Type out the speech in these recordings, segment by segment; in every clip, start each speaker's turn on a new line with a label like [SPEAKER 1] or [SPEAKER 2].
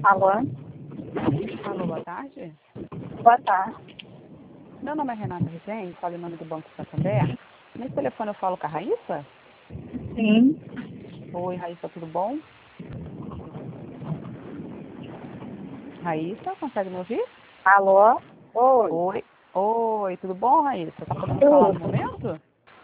[SPEAKER 1] Alô?
[SPEAKER 2] Alô, boa tarde.
[SPEAKER 1] Boa tarde.
[SPEAKER 2] Meu nome é Renata Rezende, falo em nome do Banco Santander. Nesse telefone eu falo com a Raíssa?
[SPEAKER 1] Sim.
[SPEAKER 2] Oi, Raíssa, tudo bom? Raíssa, consegue me ouvir?
[SPEAKER 1] Alô? Oi.
[SPEAKER 2] Oi. Oi, tudo bom, Raíssa? Tá podendo falar no
[SPEAKER 1] Tudo.
[SPEAKER 2] momento?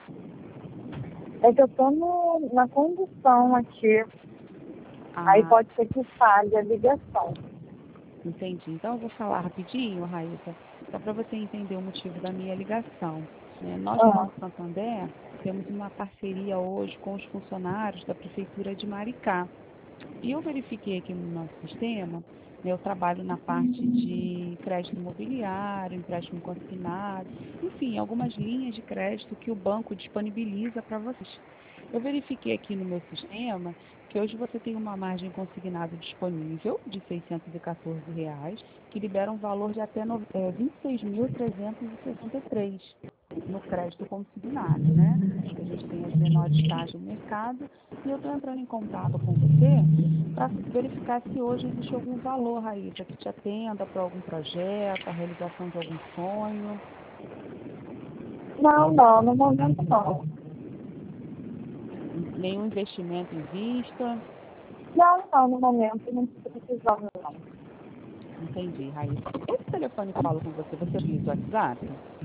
[SPEAKER 1] É que eu tô na condução aqui. Aí
[SPEAKER 2] Ah,
[SPEAKER 1] pode ser que falhe a ligação.
[SPEAKER 2] entendi. Então eu vou falar rapidinho, Raíssa, só para você entender o motivo da minha ligação. Nós do
[SPEAKER 1] Ah,
[SPEAKER 2] Banco Santander temos uma parceria hoje com os funcionários da Prefeitura de Maricá. E eu verifiquei aqui no nosso sistema, eu trabalho na parte de crédito imobiliário, empréstimo consignado, enfim, algumas linhas de crédito que o banco disponibiliza para vocês. Eu verifiquei aqui no meu sistema que hoje você tem uma margem consignada disponível de R$ 614, que libera um valor de até 26.363 no crédito consignado, né? A gente tem as menores taxas do mercado e eu estou entrando em contato com você para verificar se hoje existe algum valor, Raíssa, que te atenda para algum projeto, a realização de algum sonho.
[SPEAKER 1] não, no momento não.
[SPEAKER 2] Nenhum investimento em vista.
[SPEAKER 1] Não, no momento não precisamos não.
[SPEAKER 2] Entendi, Raíssa. Esse telefone que falo com você, você utiliza o WhatsApp?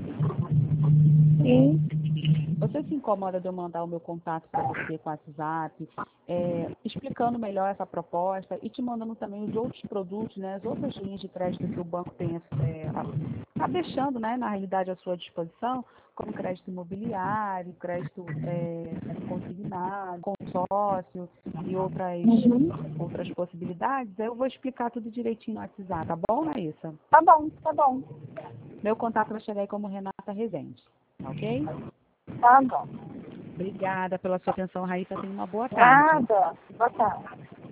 [SPEAKER 1] Sim.
[SPEAKER 2] Você se incomoda de eu mandar o meu contato para você com o WhatsApp, explicando melhor essa proposta e te mandando também os outros produtos, né, as outras linhas de crédito que o banco tem, está deixando, né, na realidade, à sua disposição, como crédito imobiliário, crédito consignado, consórcio e outras possibilidades. Eu vou explicar tudo direitinho no WhatsApp, tá bom, Raíssa?
[SPEAKER 1] Tá bom.
[SPEAKER 2] Meu contato vai chegar aí como Renata Rezende, tá ok?
[SPEAKER 1] Tá bom.
[SPEAKER 2] Obrigada pela sua atenção, Raíssa. Tenha uma boa tarde.
[SPEAKER 1] Nada. Boa tarde.